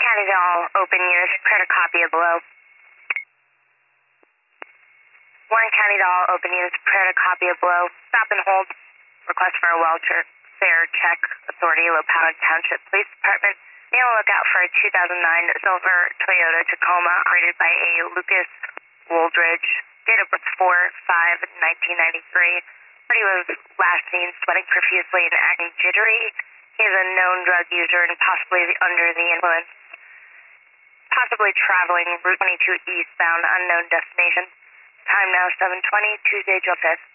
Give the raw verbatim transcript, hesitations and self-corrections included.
County Doll, open units, prepare to copy it below. Warren County Doll, open units, prepare to copy it below. Stop and hold. Request for a welfare check. Authority, La Powell Township Police Department. Be on the lookout for a two thousand nine silver Toyota Tacoma operated by a Lucas Woldridge. Date of birth four five nineteen ninety-three. Party was last seen sweating profusely and acting jittery. He is a known drug user and possibly under the influence. Possibly traveling Route twenty-two eastbound, unknown destination. Time now seven twenty, Tuesday, July fifth.